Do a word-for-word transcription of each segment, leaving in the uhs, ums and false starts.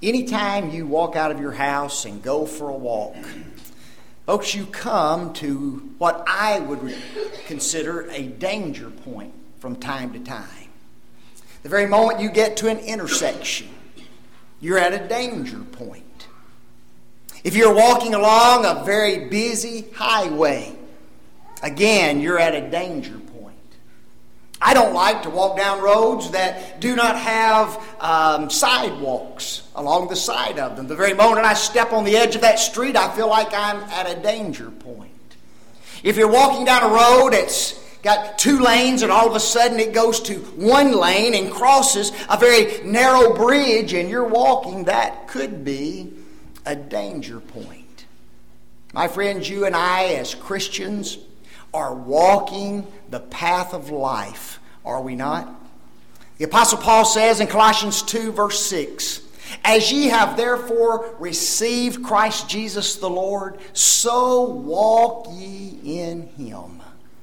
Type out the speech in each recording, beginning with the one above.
Anytime you walk out of your house and go for a walk, folks, you come to what I would consider a danger point from time to time. The very moment you get to an intersection, you're at a danger point. If you're walking along a very busy highway, again, you're at a danger point. I don't like to walk down roads that do not have um, sidewalks along the side of them. The very moment I step on the edge of that street, I feel like I'm at a danger point. If you're walking down a road that's got two lanes and all of a sudden it goes to one lane and crosses a very narrow bridge and you're walking, that could be a danger point. My friends, you and I as Christians are walking the path of life, are we not? The Apostle Paul says in Colossians two verse six, "As ye have therefore received Christ Jesus the Lord, so walk ye in him."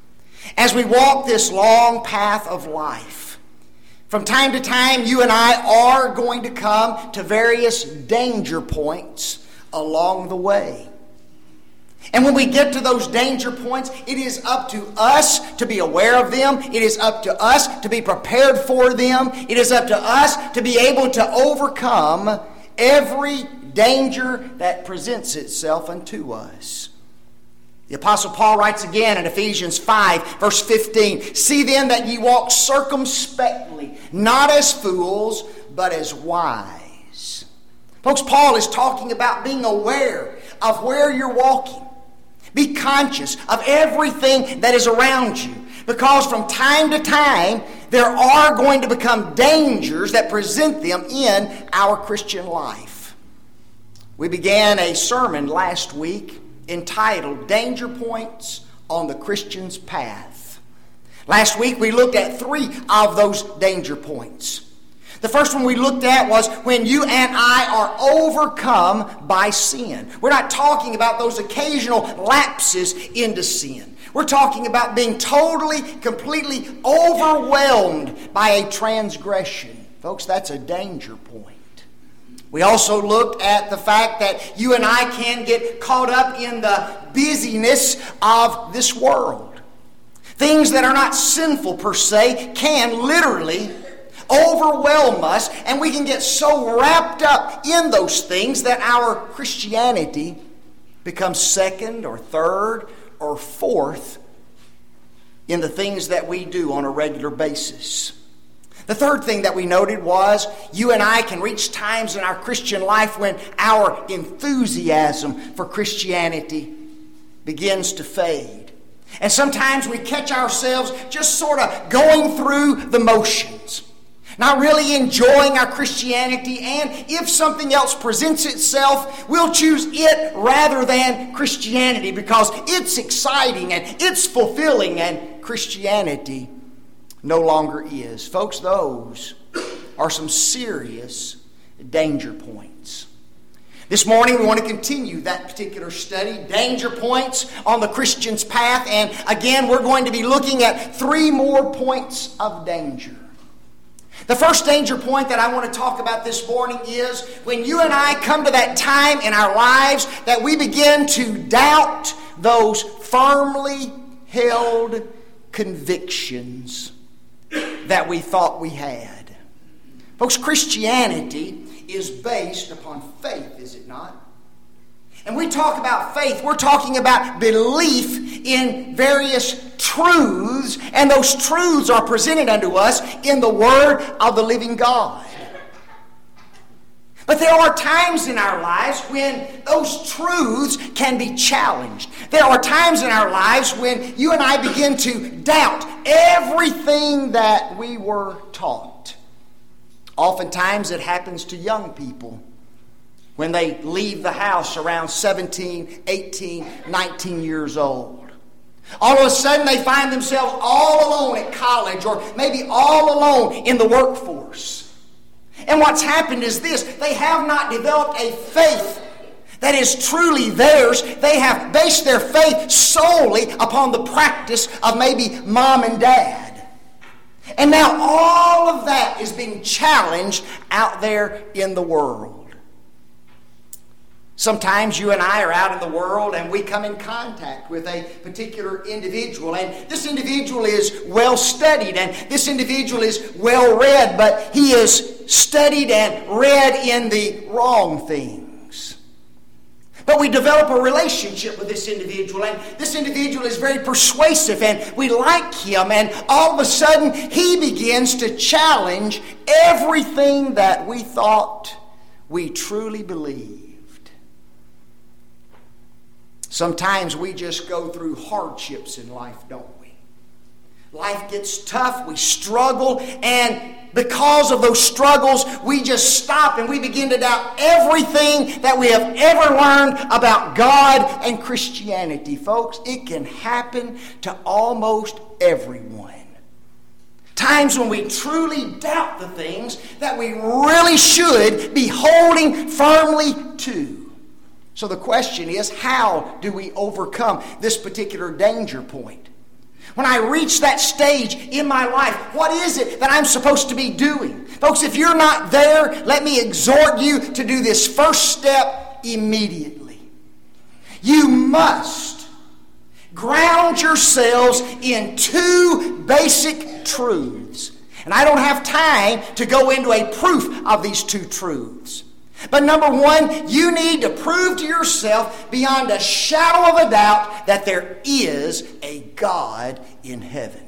As we walk this long path of life, from time to time you and I are going to come to various danger points along the way. And when we get to those danger points, it is up to us to be aware of them. It is up to us to be prepared for them. It is up to us to be able to overcome every danger that presents itself unto us. The Apostle Paul writes again in Ephesians five, verse fifteen, "See then that ye walk circumspectly, not as fools, but as wise." Folks, Paul is talking about being aware of where you're walking. Be conscious of everything that is around you, because from time to time there are going to become dangers that present them in our Christian life. We began a sermon last week entitled "Danger Points on the Christian's Path." Last week we looked at three of those danger points. The first one we looked at was when you and I are overcome by sin. We're not talking about those occasional lapses into sin. We're talking about being totally, completely overwhelmed by a transgression. Folks, that's a danger point. We also looked at the fact that you and I can get caught up in the busyness of this world. Things that are not sinful per se can literally overwhelm us, and we can get so wrapped up in those things that our Christianity becomes second or third or fourth in the things that we do on a regular basis. The third thing that we noted was you and I can reach times in our Christian life when our enthusiasm for Christianity begins to fade. And sometimes we catch ourselves just sort of going through the motions, not really enjoying our Christianity, and if something else presents itself, we'll choose it rather than Christianity because it's exciting and it's fulfilling, and Christianity no longer is. Folks, those are some serious danger points. This morning we want to continue that particular study, danger points on the Christian's path, and again we're going to be looking at three more points of danger. The first danger point that I want to talk about this morning is when you and I come to that time in our lives that we begin to doubt those firmly held convictions that we thought we had. Folks, Christianity is based upon faith, is it not? And we talk about faith, we're talking about belief in various truths, and those truths are presented unto us in the Word of the living God. But there are times in our lives when those truths can be challenged. There are times in our lives when you and I begin to doubt everything that we were taught. Oftentimes it happens to young people when they leave the house around seventeen, eighteen, nineteen years old. All of a sudden they find themselves all alone at college, or maybe all alone in the workforce. And what's happened is this: they have not developed a faith that is truly theirs. They have based their faith solely upon the practice of maybe mom and dad. And now all of that is being challenged out there in the world. Sometimes you and I are out in the world and we come in contact with a particular individual, and this individual is well studied and this individual is well read, but he is studied and read in the wrong things. But we develop a relationship with this individual, and this individual is very persuasive and we like him, and all of a sudden he begins to challenge everything that we thought we truly believed. Sometimes we just go through hardships in life, don't we? Life gets tough, we struggle, and because of those struggles, we just stop and we begin to doubt everything that we have ever learned about God and Christianity. Folks, it can happen to almost everyone. Times when we truly doubt the things that we really should be holding firmly to. So the question is, how do we overcome this particular danger point? When I reach that stage in my life, what is it that I'm supposed to be doing? Folks, if you're not there, let me exhort you to do this first step immediately. You must ground yourselves in two basic truths. And I don't have time to go into a proof of these two truths. But number one, you need to prove to yourself beyond a shadow of a doubt that there is a God in heaven.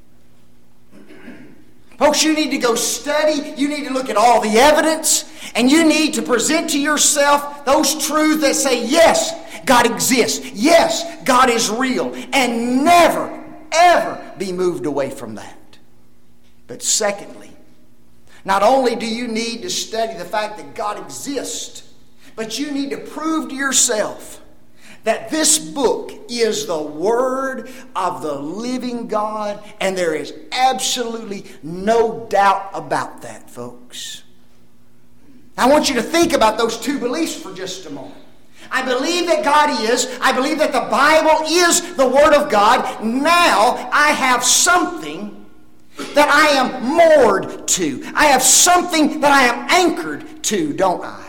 Folks, you need to go study, you need to look at all the evidence, and you need to present to yourself those truths that say, yes, God exists, yes, God is real, and never, ever be moved away from that. But secondly, not only do you need to study the fact that God exists, but you need to prove to yourself that this book is the Word of the living God, and there is absolutely no doubt about that, folks. I want you to think about those two beliefs for just a moment. I believe that God is. I believe that the Bible is the Word of God. Now I have something that I am moored to. I have something that I am anchored to, don't I?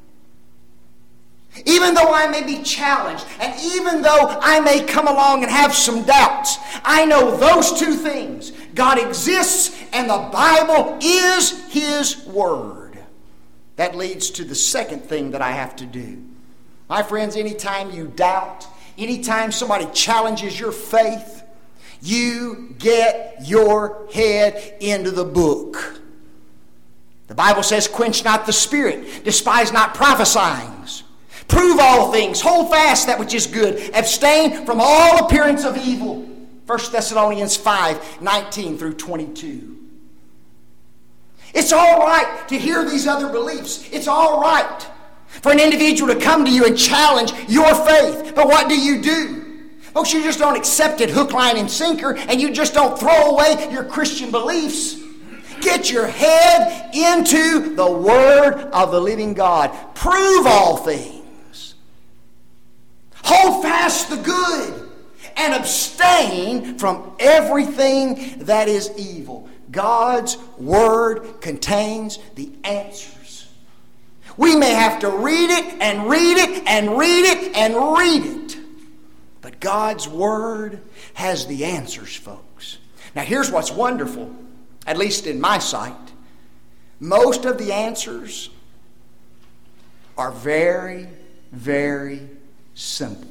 Even though I may be challenged, and even though I may come along and have some doubts, I know those two things. God exists, and the Bible is His Word. That leads to the second thing that I have to do. My friends, anytime you doubt, anytime somebody challenges your faith, you get your head into the book. The Bible says, quench not the spirit, despise not prophesying. Prove all things, hold fast that which is good, abstain from all appearance of evil. First Thessalonians five, nineteen through twenty-two. It's all right to hear these other beliefs. It's all right for an individual to come to you and challenge your faith. But what do you do? Folks, you just don't accept it hook, line, and sinker, and you just don't throw away your Christian beliefs. Get your head into the Word of the living God. Prove all things. Hold fast the good and abstain from everything that is evil. God's Word contains the answers. We may have to read it and read it and read it and read it. But God's Word has the answers, folks. Now here's what's wonderful, at least in my sight. Most of the answers are very, very simple.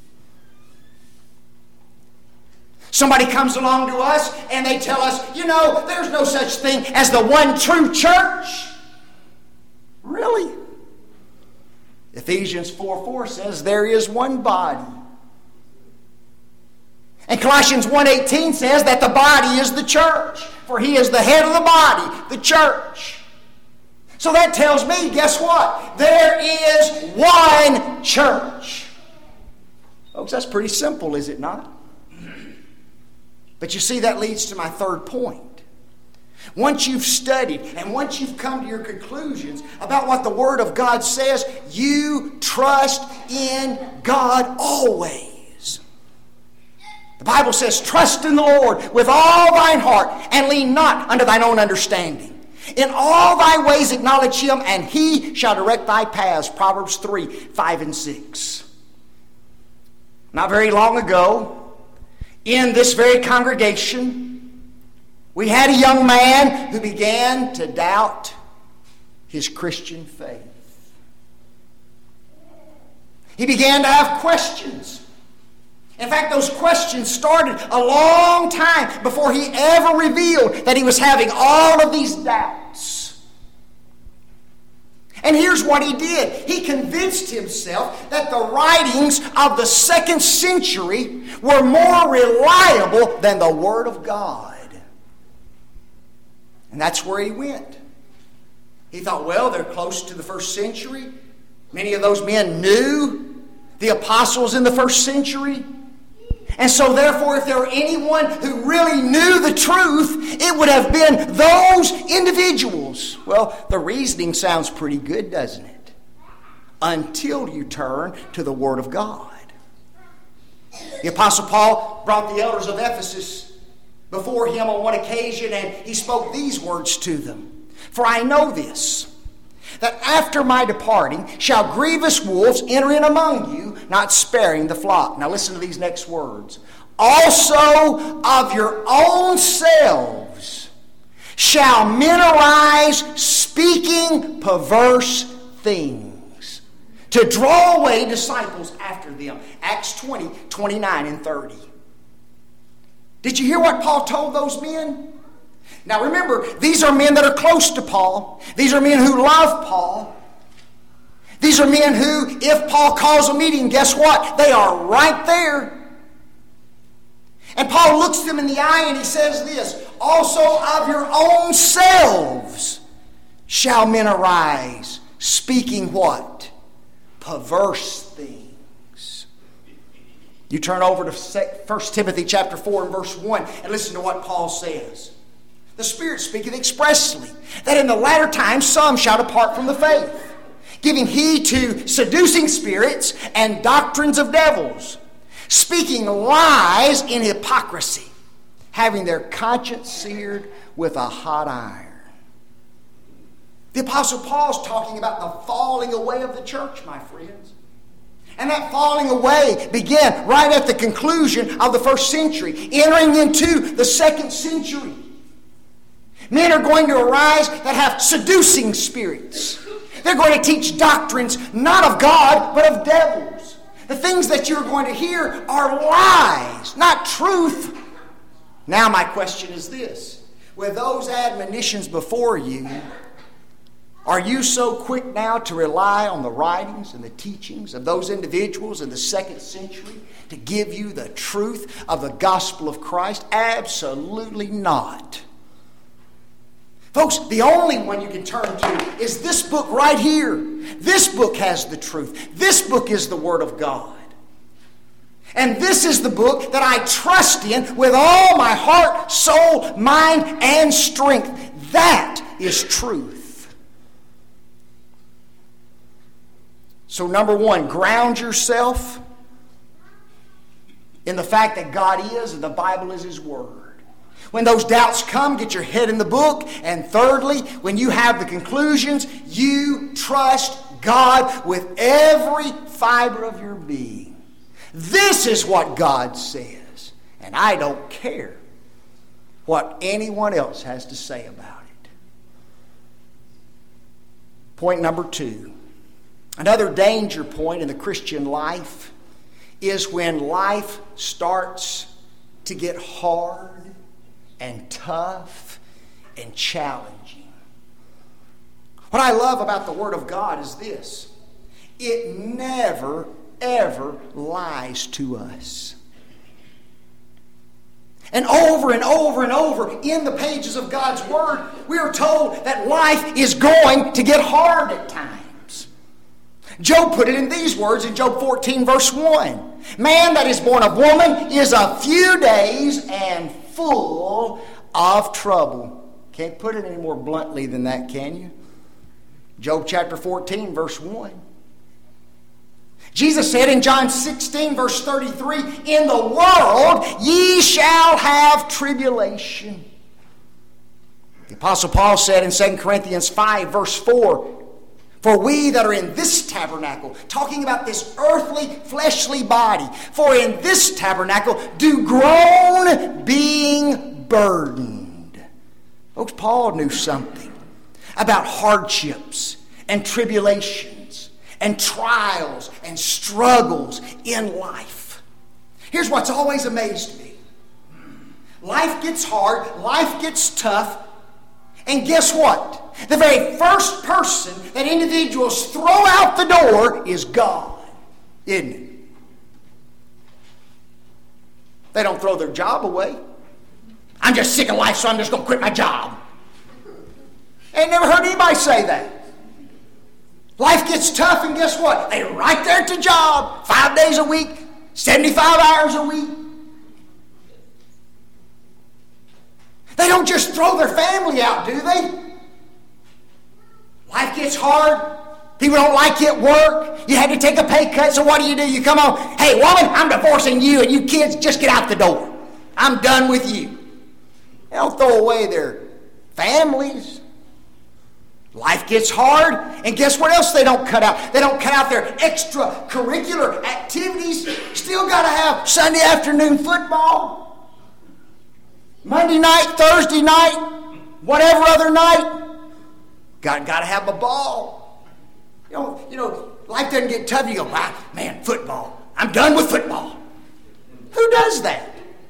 Somebody comes along to us and they tell us, you know, there's no such thing as the one true church. Really? Ephesians four four says there is one body. And Colossians one eighteen says that the body is the church, for He is the head of the body, the church. So that tells me, guess what? There is one church. Folks, that's pretty simple, is it not? But you see, that leads to my third point. Once you've studied and once you've come to your conclusions about what the Word of God says, you trust in God always. The Bible says, trust in the Lord with all thine heart and lean not unto thine own understanding. In all thy ways acknowledge him, and he shall direct thy paths. Proverbs three, five, and six. Not very long ago, in this very congregation, we had a young man who began to doubt his Christian faith. He began to have questions. In fact, those questions started a long time before he ever revealed that he was having all of these doubts. And here's what he did. He convinced himself that the writings of the second century were more reliable than the Word of God. And that's where he went. He thought, well, they're close to the first century. Many of those men knew the apostles in the first century. And so therefore, if there were anyone who really knew the truth, it would have been those individuals. Well, the reasoning sounds pretty good, doesn't it? Until you turn to the Word of God. The Apostle Paul brought the elders of Ephesus before him on one occasion, and he spoke these words to them. For I know this, that after my departing shall grievous wolves enter in among you, not sparing the flock. Now listen to these next words. Also of your own selves shall men arise, speaking perverse things, to draw away disciples after them. Acts twenty, twenty-nine and thirty. Did you hear what Paul told those men? Now remember, these are men that are close to Paul. These are men who love Paul. These are men who, if Paul calls a meeting, guess what? They are right there. And Paul looks them in the eye and he says this, also of your own selves shall men arise, speaking what? Perverse things. You turn over to First Timothy chapter four and verse one and listen to what Paul says. The Spirit speaketh expressly, that in the latter times some shall depart from the faith, giving heed to seducing spirits and doctrines of devils, speaking lies in hypocrisy, having their conscience seared with a hot iron. The Apostle Paul's talking about the falling away of the church, my friends. And that falling away began right at the conclusion of the first century, entering into the second century. Men are going to arise that have seducing spirits. They're going to teach doctrines not of God, but of devils. The things that you're going to hear are lies, not truth. Now my question is this. With those admonitions before you, are you so quick now to rely on the writings and the teachings of those individuals in the second century to give you the truth of the gospel of Christ? Absolutely not. Folks, the only one you can turn to is this book right here. This book has the truth. This book is the Word of God. And this is the book that I trust in with all my heart, soul, mind, and strength. That is truth. So number one, ground yourself in the fact that God is and the Bible is His Word. When those doubts come, get your head in the book. And thirdly, when you have the conclusions, you trust God with every fiber of your being. This is what God says. And I don't care what anyone else has to say about it. Point number two. Another danger point in the Christian life is when life starts to get hard and tough and challenging. What I love about the Word of God is this. It never, ever lies to us. And over and over and over in the pages of God's Word, we are told that life is going to get hard at times. Job put it in these words in Job fourteen verse one. Man that is born of woman is a few days and full of trouble. Can't put it any more bluntly than that, can you? Job chapter fourteen, verse one. Jesus said in John sixteen, verse thirty-three, in the world ye shall have tribulation. The Apostle Paul said in Second Corinthians five, verse four, "For we that are in this tabernacle," talking about this earthly, fleshly body, "for in this tabernacle do groan, being burdened." Folks, Paul knew something about hardships and tribulations and trials and struggles in life. Here's what's always amazed me. Life gets hard, life gets tough, and guess what? The very first person that individuals throw out the door is God, isn't it? They don't throw their job away. "I'm just sick of life, so I'm just going to quit my job." Ain't never heard anybody say that. Life gets tough, and guess what? They're right there at the job, five days a week, seventy-five hours a week. They don't just throw their family out, do they? Life gets hard. People don't like you at work. You had to take a pay cut, so what do you do? You come on, "Hey, woman, I'm divorcing you, and you kids, just get out the door. I'm done with you." They don't throw away their families. Life gets hard, and guess what else they don't cut out? They don't cut out their extracurricular activities. Still got to have Sunday afternoon football, Monday night, Thursday night, whatever other night. Got, got to have a ball. You know, you know, life doesn't get tough. You go, "Ah, man, football. I'm done with football." Who does that?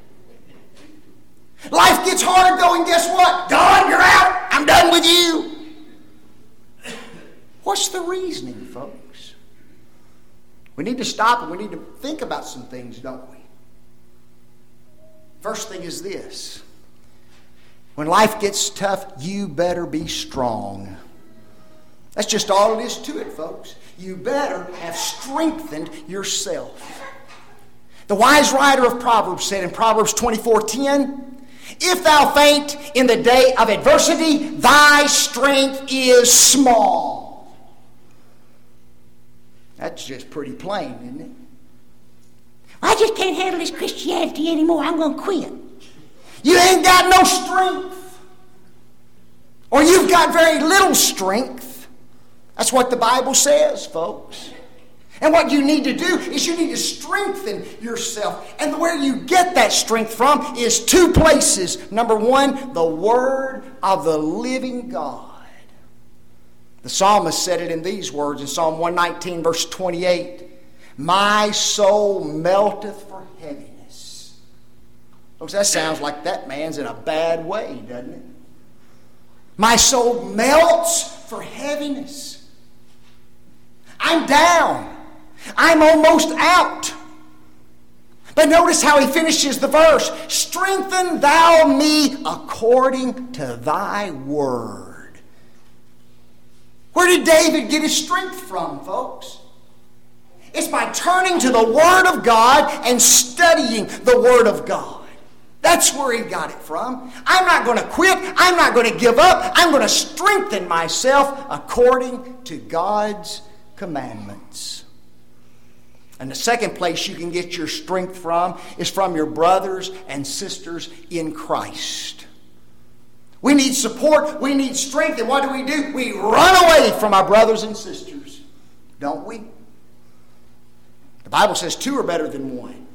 Life gets hard though, and guess what? "God, you're out. I'm done with you." What's the reasoning, folks? We need to stop and we need to think about some things, don't we? First thing is this. When life gets tough, you better be strong. That's just all it is to it, folks. You better have strengthened yourself. The wise writer of Proverbs said in Proverbs twenty-four ten, "If thou faint in the day of adversity, thy strength is small." That's just pretty plain, isn't it? "I just can't handle this Christianity anymore. I'm going to quit." You ain't got no strength. Or you've got very little strength. That's what the Bible says, folks. And what you need to do is you need to strengthen yourself. And where you get that strength from is two places. Number one, the Word of the living God. The psalmist said it in these words in Psalm one nineteen, verse twenty-eight. "My soul melteth for heaviness." Folks, that sounds like that man's in a bad way, doesn't it? My soul melts for heaviness. I'm down. I'm almost out. But notice how he finishes the verse. "Strengthen thou me according to thy word." Where did David get his strength from, folks? It's by turning to the Word of God and studying the Word of God. That's where he got it from. I'm not going to quit. I'm not going to give up. I'm going to strengthen myself according to God's commandments. And the second place you can get your strength from is from your brothers and sisters in Christ. We need support. We need strength. And what do we do? We run away from our brothers and sisters. Don't we? The Bible says two are better than one.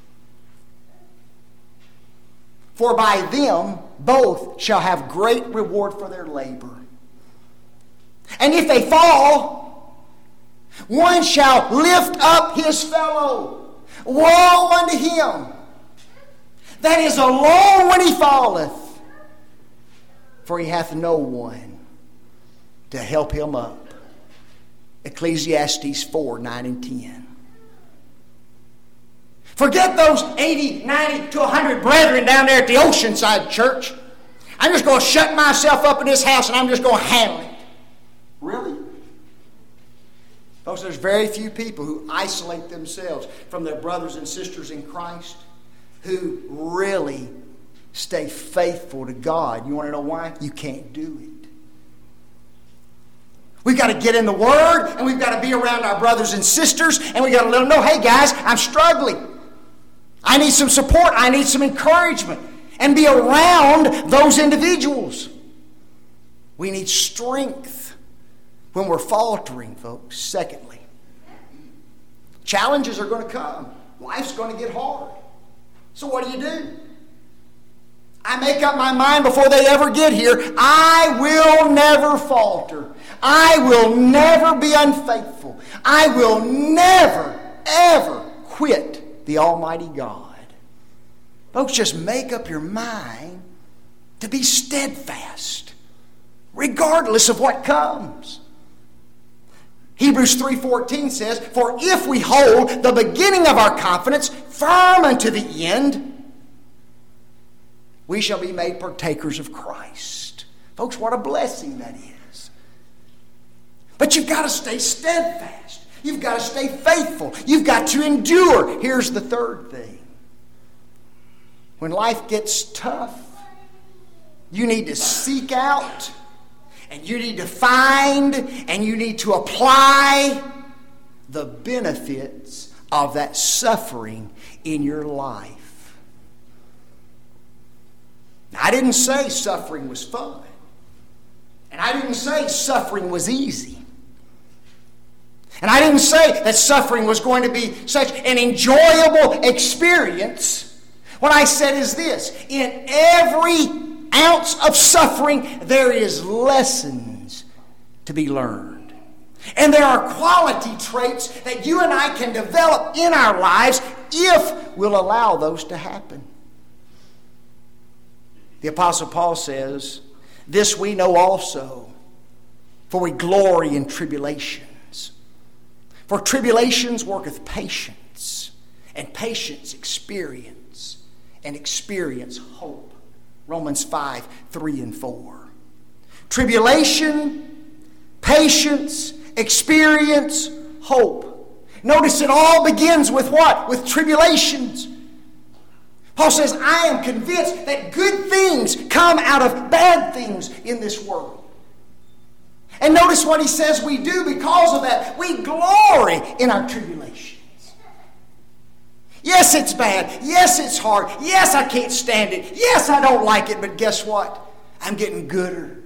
For by them both shall have great reward for their labor. And if they fall, one shall lift up his fellow. Woe unto him that is alone when he falleth, for he hath no one to help him up. Ecclesiastes four, nine and ten. Forget those eighty, ninety to one hundred brethren down there at the Oceanside church. I'm just going to shut myself up in this house and I'm just going to handle it. Really? Folks, there's very few people who isolate themselves from their brothers and sisters in Christ who really stay faithful to God. You want to know why? You can't do it. We've got to get in the Word, and we've got to be around our brothers and sisters, and we've got to let them know, hey guys, I'm struggling. I need some support. I need some encouragement. And be around those individuals. We need strength when we're faltering, folks. Secondly, challenges are going to come. Life's going to get hard. So what do you do? I make up my mind before they ever get here. I will never falter. I will never be unfaithful. I will never, ever quit the Almighty God. Folks, just make up your mind to be steadfast, regardless of what comes. Hebrews three fourteen says, "For if we hold the beginning of our confidence firm unto the end, we shall be made partakers of Christ." Folks, what a blessing that is. But you've got to stay steadfast. You've got to stay faithful. You've got to endure. Here's the third thing. When life gets tough, you need to seek out, and you need to find, and you need to apply the benefits of that suffering in your life. Now, I didn't say suffering was fun. And I didn't say suffering was easy. And I didn't say that suffering was going to be such an enjoyable experience. What I said is this: in every ounce of suffering, there is lessons to be learned. And there are quality traits that you and I can develop in our lives if we'll allow those to happen. The Apostle Paul says, "This we know also, for we glory in tribulations. For tribulations worketh patience, and patience experience, and experience hope." Romans five, three and four. Tribulation, patience, experience, hope. Notice it all begins with what? With tribulations. Paul says, I am convinced that good things come out of bad things in this world. And notice what he says we do because of that. We glory in our tribulations. Yes, it's bad. Yes, it's hard. Yes, I can't stand it. Yes, I don't like it. But guess what? I'm getting gooder.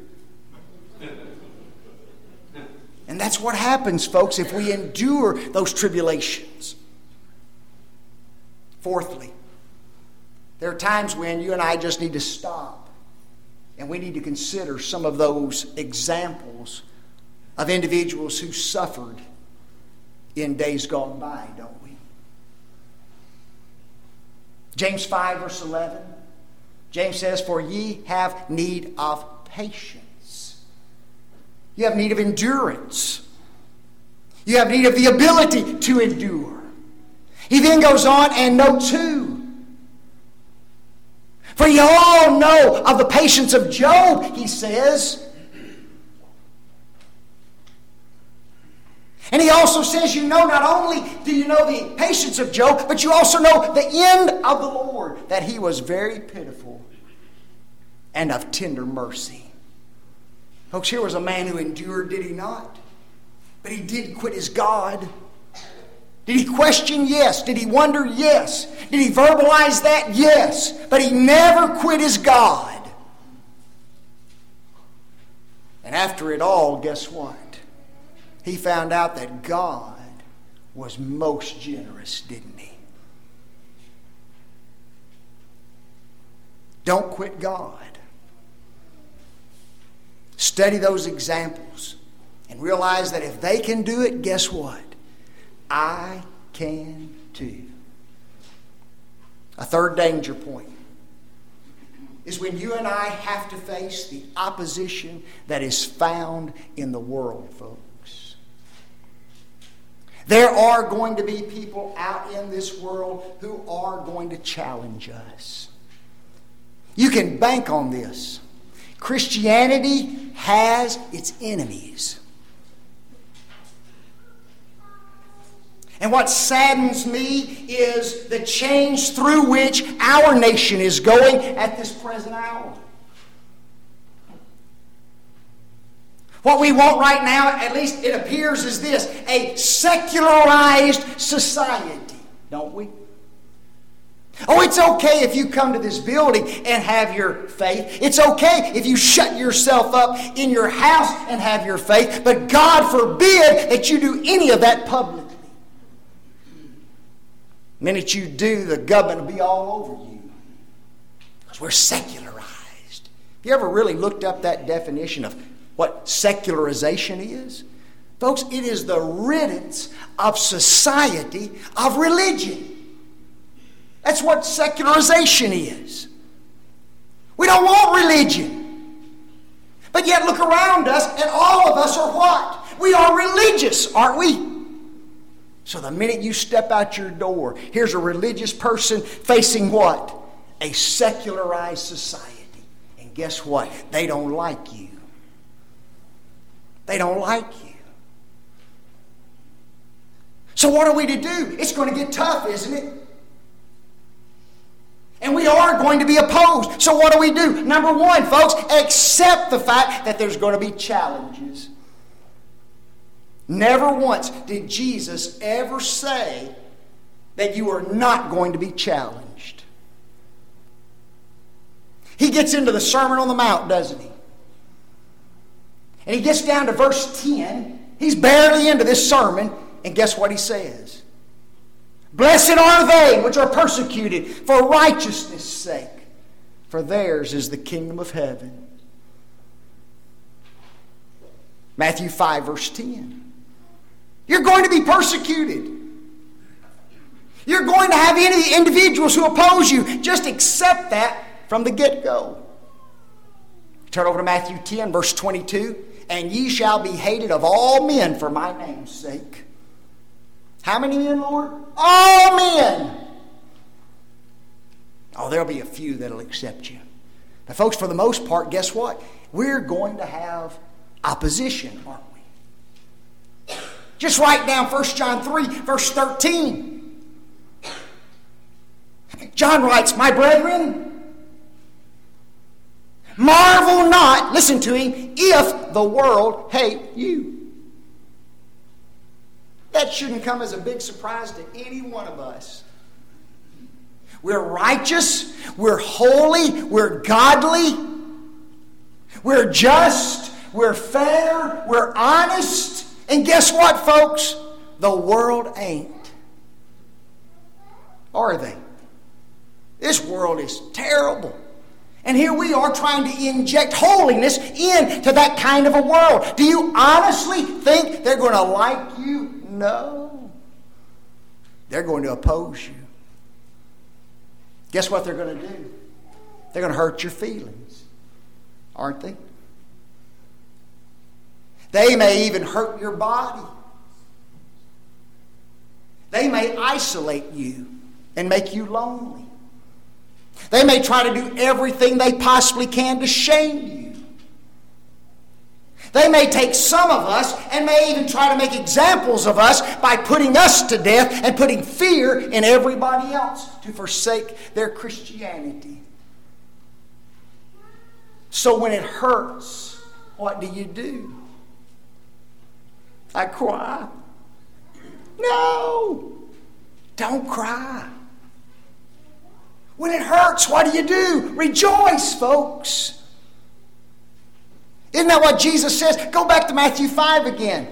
And that's what happens, folks, if we endure those tribulations. Fourthly, there are times when you and I just need to stop. And we need to consider some of those examples of individuals who suffered in days gone by, don't we? James five, verse eleven. James says, "For ye have need of patience." You have need of endurance. You have need of the ability to endure. He then goes on and note two. For you all know of the patience of Job, he says. And he also says, you know, not only do you know the patience of Job, but you also know the end of the Lord, that he was very pitiful and of tender mercy. Folks, here was a man who endured, did he not? But he did quit his God. Did he question? Yes. Did he wonder? Yes. Did he verbalize that? Yes. But he never quit his God. And after it all, guess what? He found out that God was most generous, didn't he? Don't quit God. Study those examples and realize that if they can do it, guess what? I can too. A third danger point is when you and I have to face the opposition that is found in the world, folks. There are going to be people out in this world who are going to challenge us. You can bank on this. Christianity has its enemies. And what saddens me is the change through which our nation is going at this present hour. What we want right now, at least it appears, is this: a secularized society, don't we? Oh, it's okay if you come to this building and have your faith. It's okay if you shut yourself up in your house and have your faith. But God forbid that you do any of that publicly. The minute you do, the government will be all over you. Because we're secularized. Have you ever really looked up that definition of what secularization is? Folks, it is the riddance of society of religion. That's what secularization is. We don't want religion. But yet look around us and all of us are what? We are religious, aren't we? So the minute you step out your door, here's a religious person facing what? A secularized society. And guess what? They don't like you. They don't like you. So what are we to do? It's going to get tough, isn't it? And we are going to be opposed. So what do we do? Number one, folks, accept the fact that there's going to be challenges. Never once did Jesus ever say that you are not going to be challenged. He gets into the Sermon on the Mount, doesn't he? And he gets down to verse ten. He's barely into this sermon. And guess what he says? Blessed are they which are persecuted for righteousness' sake, for theirs is the kingdom of heaven. Matthew five, verse ten. You're going to be persecuted. You're going to have any individuals who oppose you. Just accept that from the get-go. Turn over to Matthew ten, verse twenty-two. And ye shall be hated of all men for my name's sake. How many men, Lord? All men. Oh, there'll be a few that'll accept you. But folks, for the most part, guess what? We're going to have opposition, aren't we? Just write down First John three, verse thirteen. John writes, my brethren, marvel not, listen to him, if the world hate you. That shouldn't come as a big surprise to any one of us. We're righteous, we're holy, we're godly, we're just, we're fair, we're honest. And guess what, folks? The world ain't. Are they? This world is terrible. And here we are trying to inject holiness into that kind of a world. Do you honestly think they're going to like you? No. They're going to oppose you. Guess what they're going to do? They're going to hurt your feelings, aren't they? They may even hurt your body. They may isolate you and make you lonely. They may try to do everything they possibly can to shame you. They may take some of us and may even try to make examples of us by putting us to death and putting fear in everybody else to forsake their Christianity. So when it hurts, what do you do? I cry. No, don't cry. When it hurts, what do you do? Rejoice, folks. Isn't that what Jesus says? Go back to Matthew five again.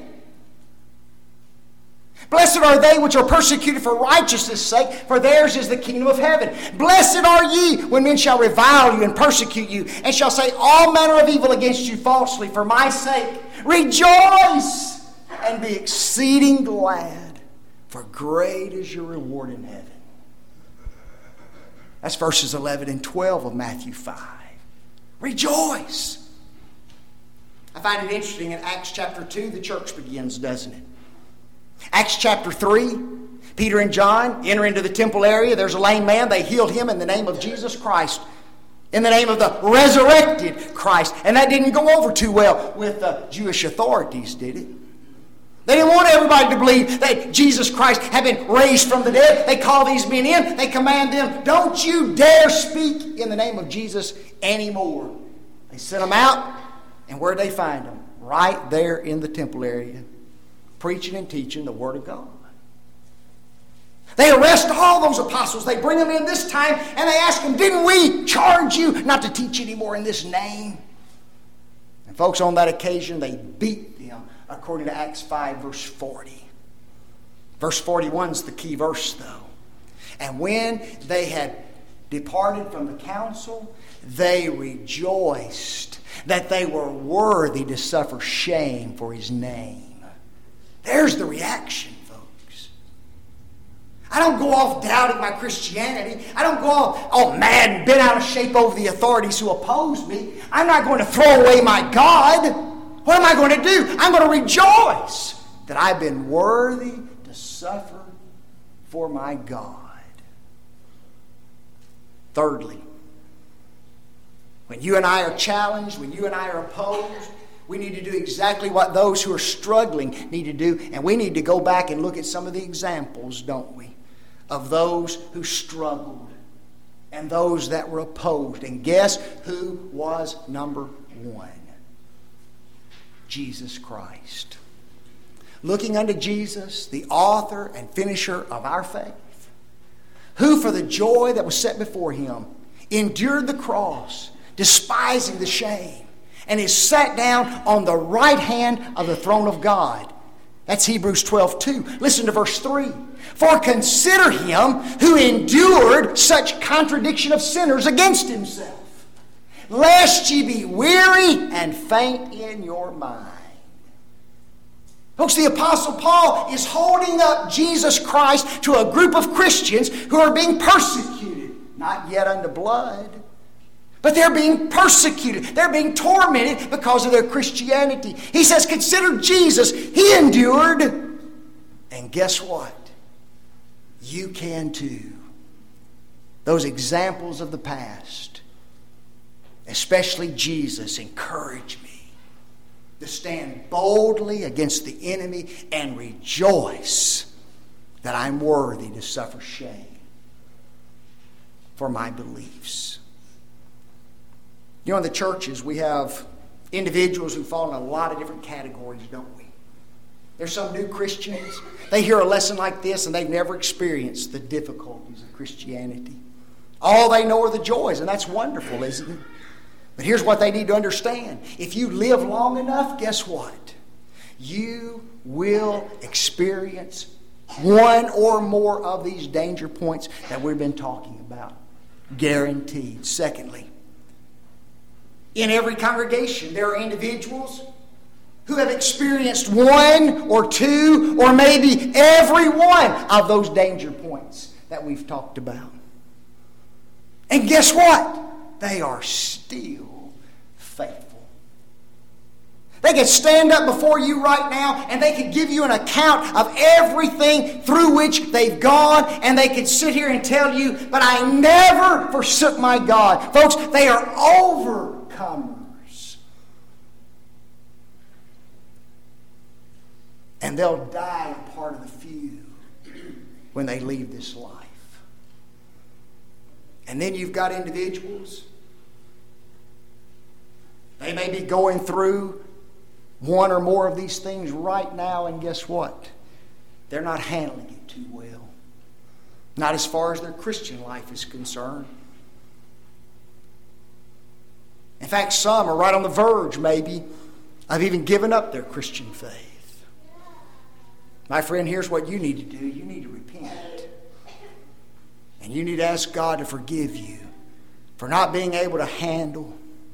Blessed are they which are persecuted for righteousness' sake, for theirs is the kingdom of heaven. Blessed are ye when men shall revile you and persecute you, and shall say all manner of evil against you falsely for my sake. Rejoice and be exceeding glad, for great is your reward in heaven. That's verses eleven and twelve of Matthew five. Rejoice. I find it interesting in Acts chapter two, the church begins, doesn't it? Acts chapter three, Peter and John enter into the temple area. There's a lame man. They healed him in the name of Jesus Christ. In the name of the resurrected Christ. And that didn't go over too well with the Jewish authorities, did it? They didn't want everybody to believe that Jesus Christ had been raised from the dead. They call these men in. They command them, don't you dare speak in the name of Jesus anymore. They sent them out. And where'd they find them? Right there in the temple area, preaching and teaching the Word of God. They arrest all those apostles. They bring them in this time and they ask them, didn't we charge you not to teach anymore in this name? And folks, on that occasion, they beat them according to Acts five, verse forty. Verse forty-one is the key verse, though. And when they had departed from the council, they rejoiced that they were worthy to suffer shame for his name. There's the reaction, folks. I don't go off doubting my Christianity. I don't go off all mad and bent out of shape over the authorities who oppose me. I'm not going to throw away my God. What am I going to do? I'm going to rejoice that I've been worthy to suffer for my God. Thirdly, when you and I are challenged, when you and I are opposed, we need to do exactly what those who are struggling need to do. And we need to go back and look at some of the examples, don't we, of those who struggled and those that were opposed. And guess who was number one? Jesus Christ. Looking unto Jesus, the author and finisher of our faith, who for the joy that was set before him endured the cross, despising the shame, and is sat down on the right hand of the throne of God. That's Hebrews twelve two. Listen to verse three. For consider him who endured such contradiction of sinners against himself, lest ye be weary and faint in your mind. Folks, the Apostle Paul is holding up Jesus Christ to a group of Christians who are being persecuted, not yet unto blood, but they're being persecuted. They're being tormented because of their Christianity. He says, consider Jesus. He endured. And guess what? You can too. Those examples of the past, especially Jesus, encourage me to stand boldly against the enemy and rejoice that I'm worthy to suffer shame for my beliefs. You know, in the churches, we have individuals who fall in a lot of different categories, don't we? There's some new Christians. They hear a lesson like this and they've never experienced the difficulties of Christianity. All they know are the joys, and that's wonderful, isn't it? But here's what they need to understand. If you live long enough, guess what? You will experience one or more of these danger points that we've been talking about. Guaranteed. Secondly, in every congregation, there are individuals who have experienced one or two or maybe every one of those danger points that we've talked about. And guess what? They are still faithful. They could stand up before you right now and they could give you an account of everything through which they've gone, and they could sit here and tell you, but I never forsook my God. Folks, they are overcomers. And they'll die a part of the few when they leave this life. And then you've got individuals, they may be going through one or more of these things right now, and guess what? They're not handling it too well. Not as far as their Christian life is concerned. In fact, some are right on the verge, maybe, of even giving up their Christian faith. My friend, here's what you need to do. You need to repent. And you need to ask God to forgive you for not being able to handle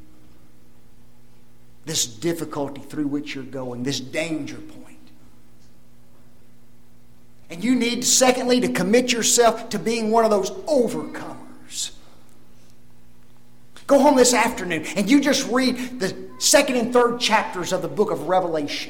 this difficulty through which you're going, this danger point. And you need, secondly, to commit yourself to being one of those overcomers. Go home this afternoon and you just read the second and third chapters of the book of Revelation.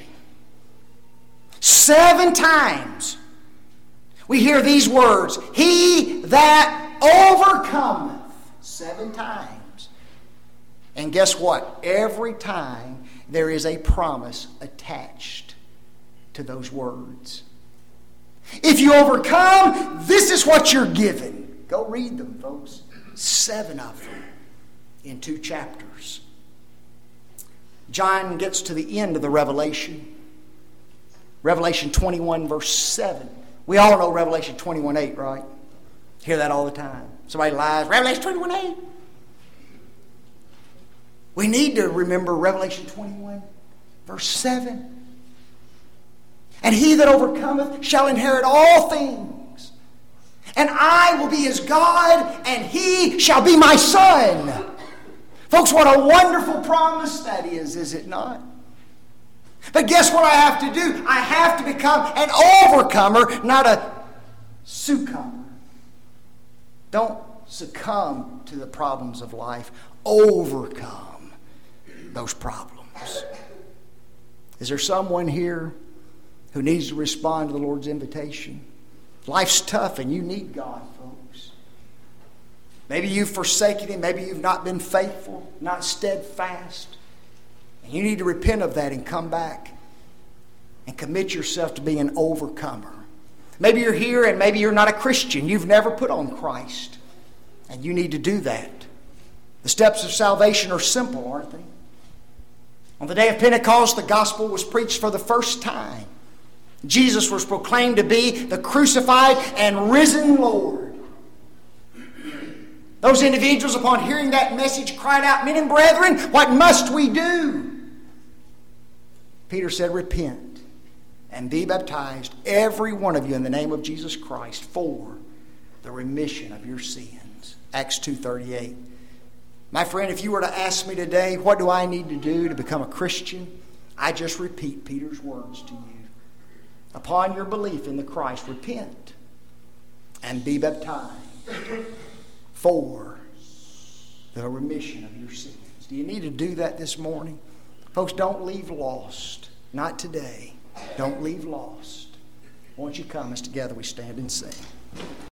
Seven times we hear these words, he that overcometh. Seven times. And guess what? Every time there is a promise attached to those words. If you overcome, this is what you're given. Go read them, folks. Seven of them in two chapters. John gets to the end of the Revelation. Revelation twenty-one verse seven. We all know Revelation twenty-one eight, right? Hear that all the time. Somebody lies, Revelation twenty-one eight. We need to remember Revelation twenty-one, verse seven. And he that overcometh shall inherit all things. And I will be his God, and he shall be my son. Folks, what a wonderful promise that is, is it not? But guess what I have to do? I have to become an overcomer, not a succumber. Don't succumb to the problems of life. Overcome those problems. Is there someone here who needs to respond to the Lord's invitation? Life's tough and you need God, folks. Maybe you've forsaken Him. Maybe you've not been faithful, not steadfast. And you need to repent of that and come back and commit yourself to being an overcomer. Maybe you're here and maybe you're not a Christian. You've never put on Christ. And you need to do that. The steps of salvation are simple, aren't they? On the day of Pentecost, the gospel was preached for the first time. Jesus was proclaimed to be the crucified and risen Lord. Those individuals, upon hearing that message, cried out, "Men and brethren, what must we do?" Peter said, "Repent and be baptized, every one of you, in the name of Jesus Christ, for the remission of your sins." Acts two thirty-eight. My friend, if you were to ask me today, what do I need to do to become a Christian? I just repeat Peter's words to you. Upon your belief in the Christ, repent and be baptized for the remission of your sins. Do you need to do that this morning? Folks, don't leave lost. Not today. Don't leave lost. Won't you come as together we stand and sing?